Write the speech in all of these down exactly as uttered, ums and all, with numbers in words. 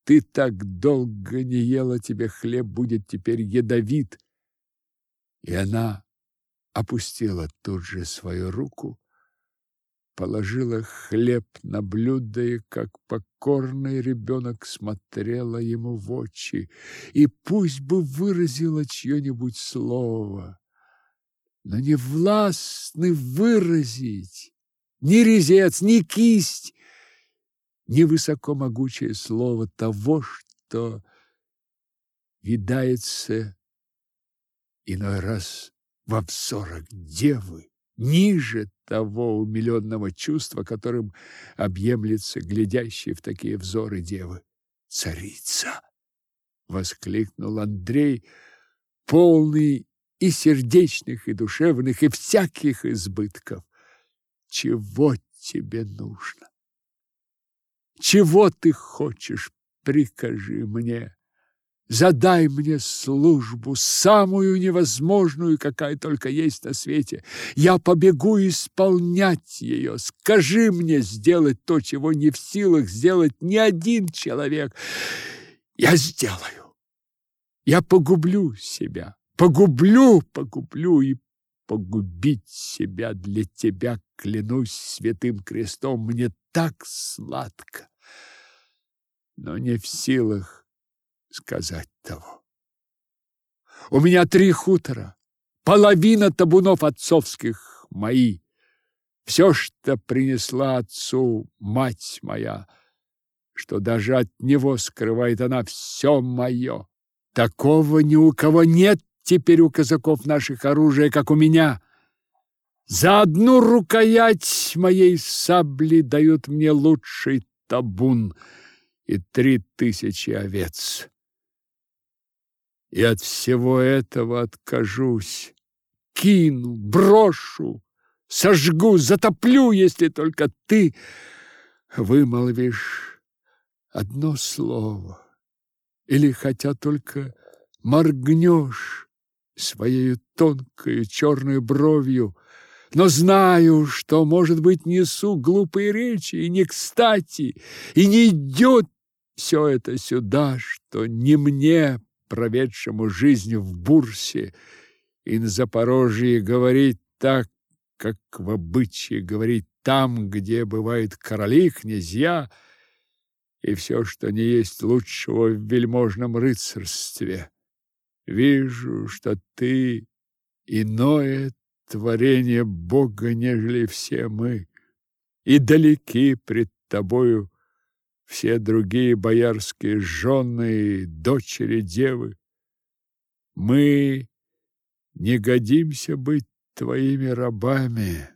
ты так долго не ела, тебе хлеб будет теперь ядовит. И она опустила тут же свою руку, положила хлеб на блюдо и, как покорный ребенок, смотрела ему в очи, и пусть бы выразила чье-нибудь слово, но не властны выразить ни резец, ни кисть, ни высоко могучее слово того, что видается иной раз во взорах девы, ниже того умиленного чувства, которым объемлется глядящий в такие взоры девы. «Царица!» — воскликнул Андрей, полный и сердечных, и душевных, и всяких избытков. «Чего тебе нужно? Чего ты хочешь? Прикажи мне. Задай мне службу, самую невозможную, какая только есть на свете. Я побегу исполнять ее. Скажи мне сделать то, чего не в силах сделать ни один человек. Я сделаю. Я погублю себя. Погублю, погублю и погубить себя для тебя, клянусь святым крестом. Мне так сладко, но не в силах сказать того. У меня три хутора, половина табунов отцовских мои. Все, что принесла отцу мать моя, что даже от него скрывает она, все мое. Такого ни у кого нет теперь у казаков наших оружия, как у меня. За одну рукоять моей сабли дают мне лучший табун и три тысячи овец. И от всего этого откажусь, кину, брошу, сожгу, затоплю, если только ты вымолвишь одно слово, или хотя только моргнешь своей тонкой черной бровью. Но знаю, что, может быть, несу глупые речи, и не кстати, и не идет все это сюда, что не мне, проведшему жизнь в Бурсе и на Запорожье, говорить так, как в обычае говорить там, где бывают короли, князья и все, что не есть лучшего в вельможном рыцарстве. Вижу, что ты иное творение Бога, нежели все мы, и далеки пред тобою все другие боярские жены и дочери девы. Мы не годимся быть твоими рабами.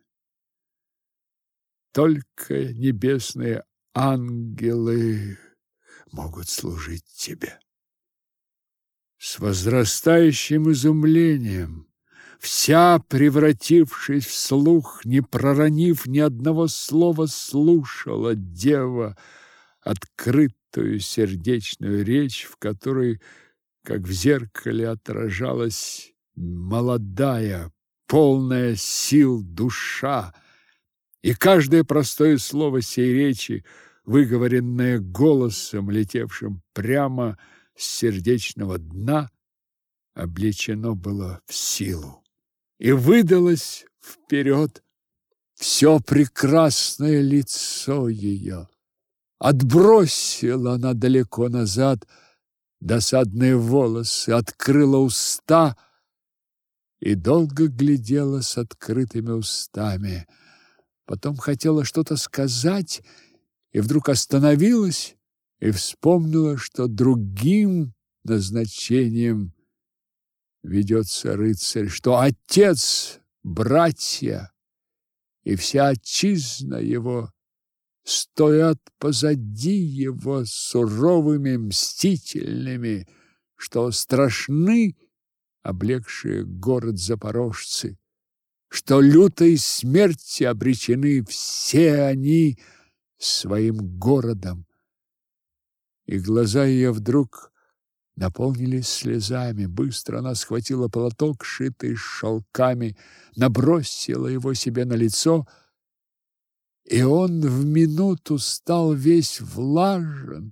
Только небесные ангелы могут служить тебе. С возрастающим изумлением, вся превратившись в слух, не проронив ни одного слова, слушала дева открытую сердечную речь, в которой, как в зеркале, отражалась молодая, полная сил душа, и каждое простое слово сей речи, выговоренное голосом, летевшим прямо с сердечного дна, облечено было в силу и выдалось вперед все прекрасное лицо ее. Отбросила она далеко назад досадные волосы, открыла уста и долго глядела с открытыми устами. Потом хотела что-то сказать и вдруг остановилась и вспомнила, что другим назначением ведется рыцарь, что отец, братья и вся отчизна его стоят позади его суровыми, мстительными, что страшны облегшие город запорожцы, что лютой смерти обречены все они своим городом. И глаза ее вдруг наполнились слезами. Быстро она схватила платок, шитый шелками, набросила его себе на лицо, и он в минуту стал весь влажен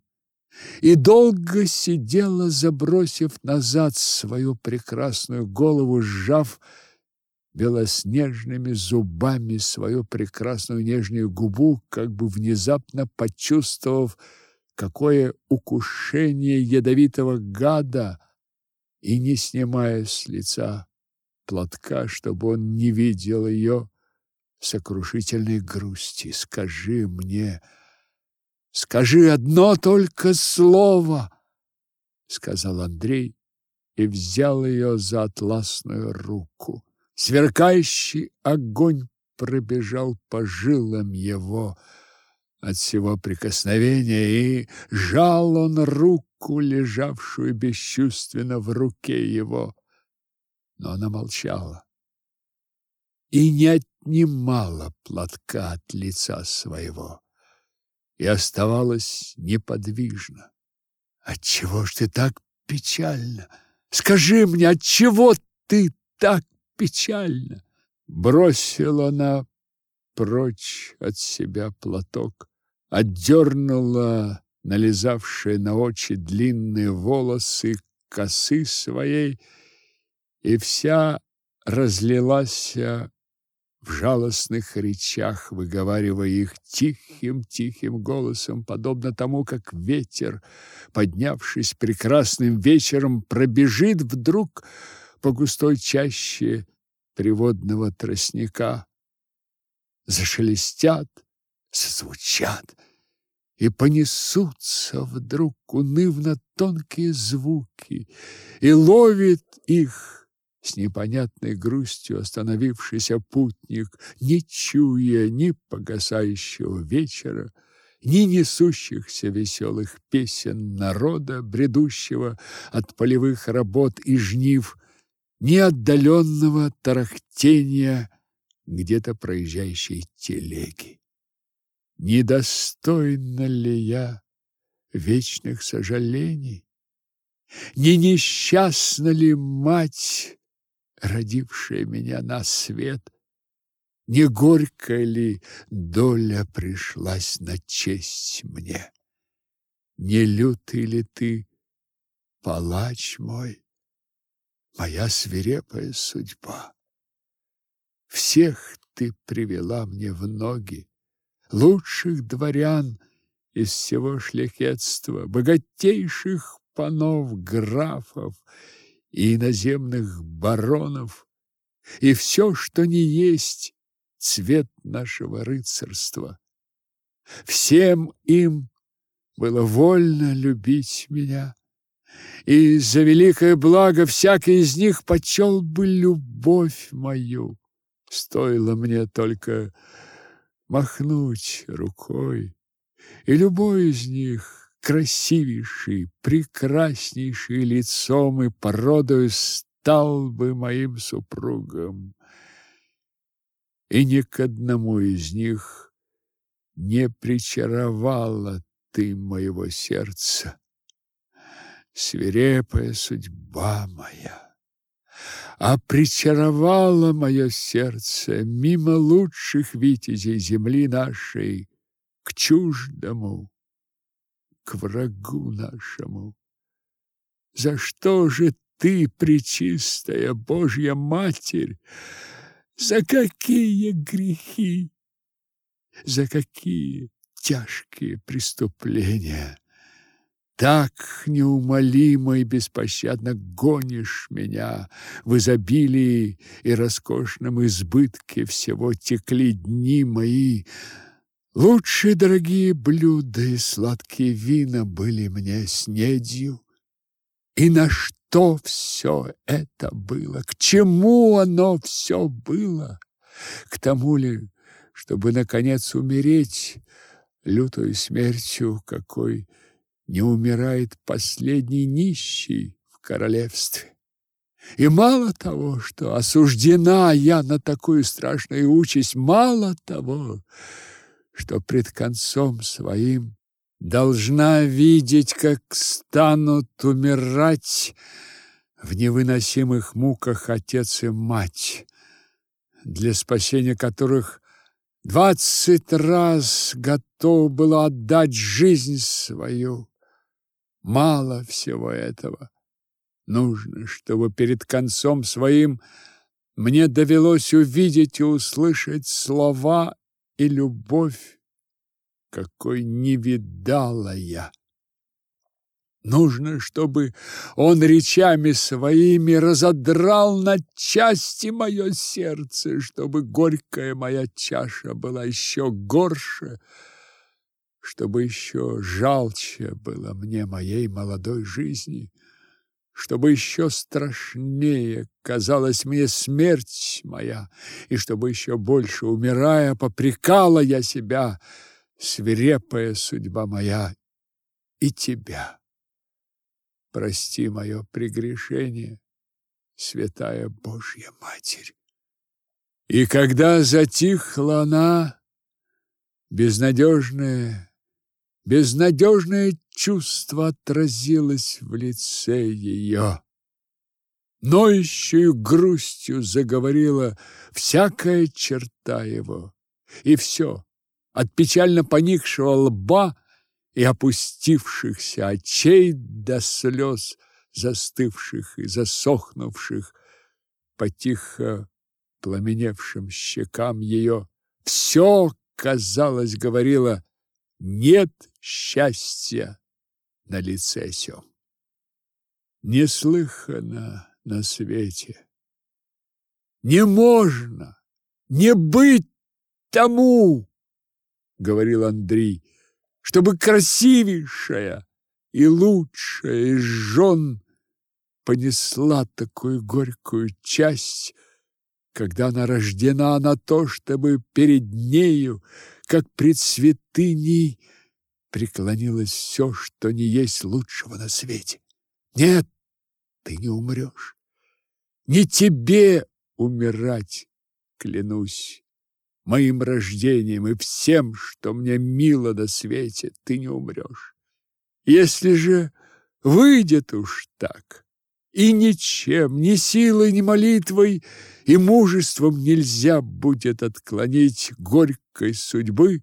и долго сидела, забросив назад свою прекрасную голову, сжав белоснежными зубами свою прекрасную нежную губу, как бы внезапно почувствовав, какое укушение ядовитого гада, и не снимая с лица платка, чтобы он не видел ее сокрушительной грусти. «Скажи мне, скажи одно только слово!» — сказал Андрей и взял ее за атласную руку. Сверкающий огонь пробежал по жилам его от всего прикосновения, и жал он руку, лежавшую бесчувственно в руке его. Но она молчала и не отнимала платка от лица своего, и оставалась неподвижна. «Отчего ж ты так печальна? Скажи мне, отчего ты так печально?» Бросила она прочь от себя платок, отдернула налезавшие на очи длинные волосы косы своей, и вся разлилась в жалостных речах, выговаривая их тихим-тихим голосом, подобно тому, как ветер, поднявшись прекрасным вечером, пробежит вдруг по густой чаще приводного тростника. Зашелестят, зазвучат, и понесутся вдруг унывно тонкие звуки, и ловит их с непонятной грустью остановившийся путник, не чуя ни погасающего вечера, ни несущихся веселых песен народа, бредущего от полевых работ и жнив, ни отдаленного тарахтения где-то проезжающей телеги. Недостойна ли я вечных сожалений? Не несчастна ли мать, родившая меня на свет? Не горькая ли доля пришлась на честь мне? Не лютый ли ты, палач мой, моя свирепая судьба? Всех ты привела мне в ноги, лучших дворян из всего шляхетства, богатейших панов, графов и иноземных баронов, и все, что не есть цвет нашего рыцарства. Всем им было вольно любить меня, и за великое благо всякий из них почел бы любовь мою. Стоило мне только махнуть рукой, и любой из них, красивейший, прекраснейший лицом и породою, стал бы моим супругом. И ни к одному из них не причаровала ты моего сердца, свирепая судьба моя, а причаровала мое сердце мимо лучших витязей земли нашей к чуждому, к врагу нашему. За что же ты, пречистая Божья Матерь, за какие грехи, за какие тяжкие преступления так неумолимо и беспощадно гонишь меня? В изобилии и роскошном избытке всего текли дни мои. Лучшие дорогие блюда и сладкие вина были мне снедью. И на что все это было? К чему оно все было? К тому ли, чтобы, наконец, умереть лютою смертью, какой не умирает последний нищий в королевстве? И мало того, что осуждена я на такую страшную участь, мало того, что пред концом своим должна видеть, как станут умирать в невыносимых муках отец и мать, для спасения которых двадцать раз готов был отдать жизнь свою. мало всего этого. Нужно, чтобы перед концом своим мне довелось увидеть и услышать слова и любовь, какой не видала я. Нужно, чтобы он речами своими разодрал на части мое сердце, чтобы горькая моя чаша была еще горше, чтобы еще жалче было мне моей молодой жизни, чтобы еще страшнее казалась мне смерть моя, и чтобы еще больше, умирая, попрекала я себя, свирепая судьба моя, и тебя. Прости мое прегрешение, святая Божья Матерь. И когда затихла она, безнадежное, безнадежное чувство отразилось в лице ее. Ноющую грустью заговорила всякая черта его, и все, от печально поникшего лба и опустившихся очей до слез, застывших и засохнувших по тихо пламеневшим щекам ее, все, казалось, говорило: нет счастья на лице сём. Неслыханно на свете. Не можно, не быть тому, говорил Андрей, чтобы красивейшая и лучшая из жен понесла такую горькую часть, когда она рождена на то, чтобы перед нею, как пред святыней, преклонилось все, что не есть лучшего на свете. Нет, ты не умрешь. Не тебе умирать, клянусь. Моим рождением и всем, что мне мило на свете, ты не умрешь. Если же выйдет уж так, и ничем, ни силой, ни молитвой, и мужеством нельзя будет отклонить горькой судьбы,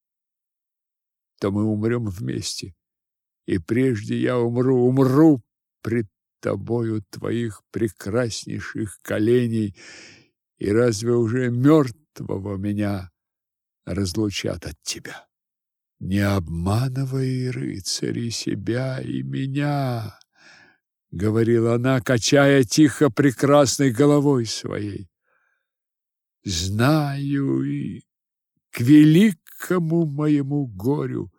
то мы умрем вместе. И прежде я умру, умру пред тобою твоих прекраснейших коленей, и разве уже мертвого меня разлучат от тебя? Не обманывай, рыцари, себя и меня, говорила она, качая тихо прекрасной головой своей. Знаю и к великому моему горю,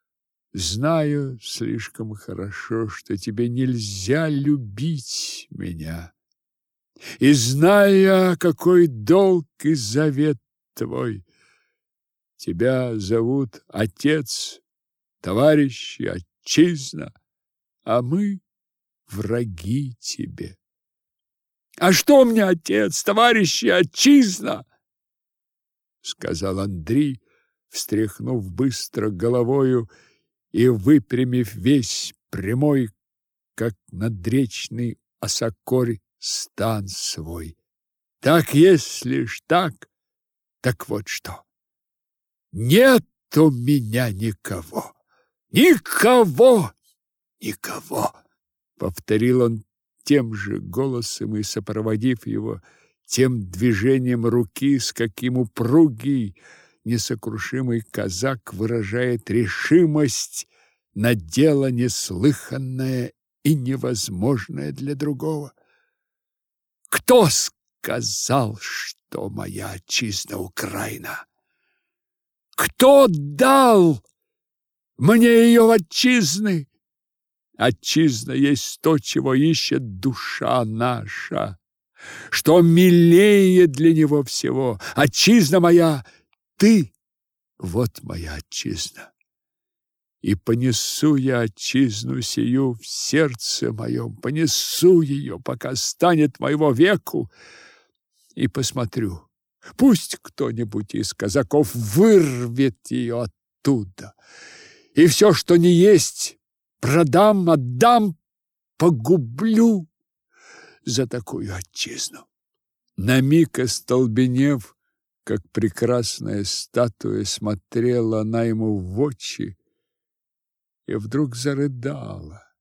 знаю слишком хорошо, что тебе нельзя любить меня. И зная, какой долг и завет твой, тебя зовут отец, товарищ и отчизна, а мы враги тебе. А что мне отец, товарищ и отчизна? Сказал Андрей, встряхнув быстро головою и выпрямив весь прямой, как надречный осокорь, стан свой. Так, если ж так, так вот что. Нет у меня никого, никого, никого, повторил он тем же голосом и, сопроводив его тем движением руки, с каким упругий, несокрушимый казак выражает решимость на дело неслыханное и невозможное для другого. Кто сказал, что моя отчизна Украина? Кто дал мне ее отчизны? Отчизна есть то, чего ищет душа наша, что милее для него всего. Отчизна моя, ты, вот моя отчизна. И понесу я отчизну сию в сердце моем, понесу ее, пока станет моего веку, и посмотрю. Пусть кто-нибудь из казаков вырвет ее оттуда, и все, что не есть, продам, отдам, погублю за такую отчизну. На миг остолбенев, как прекрасная статуя, смотрела она ему в очи и вдруг зарыдала.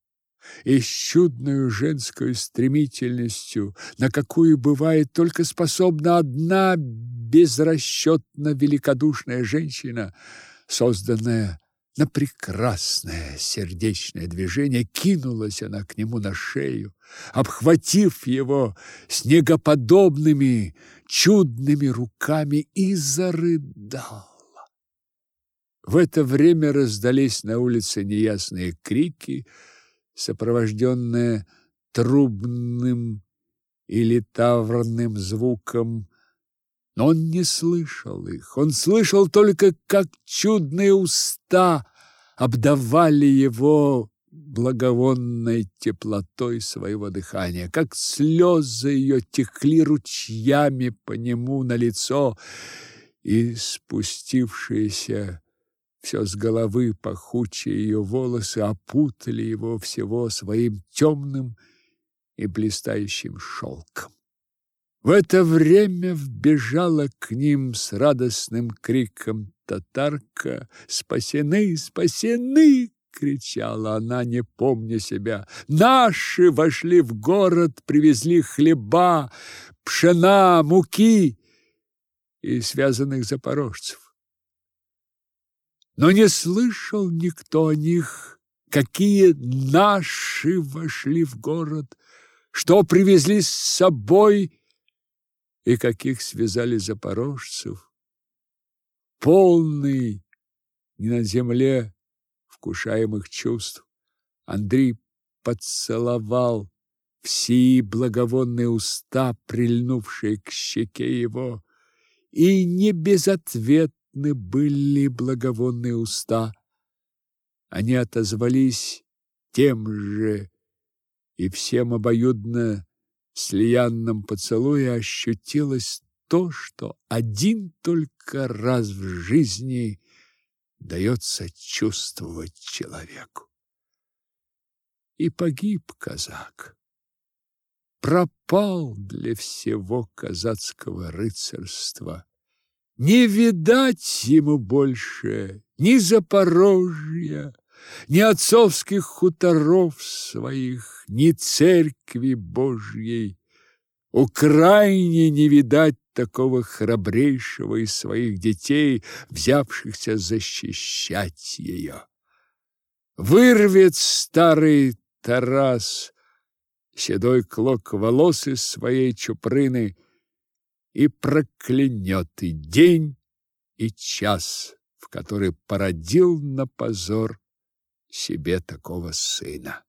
и с чудной женской стремительностью, на какую бывает только способна одна безрасчетно великодушная женщина, созданная на прекрасное сердечное движение, кинулась она к нему на шею, обхватив его снегоподобными чудными руками, и зарыдала. В это время раздались на улице неясные крики, сопровожденные трубным или таврным звуком, но он не слышал их. Он слышал только, как чудные уста обдавали его благовонной теплотой своего дыхания, как слезы ее текли ручьями по нему на лицо, и спустившиеся все с головы пахучие ее волосы опутали его всего своим темным и блистающим шелком. В это время вбежала к ним с радостным криком татарка. «Спасены! Спасены!» — кричала она, не помня себя. «Наши вошли в город, привезли хлеба, пшена, муки и связанных запорожцев». Но не слышал никто о них, какие наши вошли в город, что привезли с собой и каких связали запорожцев. Полный не на земле вкушаемых чувств, Андрей поцеловал все благовонные уста, прильнувшие к щеке его, и не безответны были благовонные уста. Они отозвались тем же, и всем обоюдно слиянном поцелуе ощутилось то, что один только раз в жизни дается чувствовать человеку. И погиб казак. Пропал для всего казацкого рыцарства. Не видать ему больше ни Запорожья, ни отцовских хуторов своих, ни церкви Божьей. Украине не видать такого храбрейшего из своих детей, взявшихся защищать ее. Вырвет старый Тарас седой клок волос из своей чупрыны и проклянет и день, и час, в который породил на позор себе такого сына.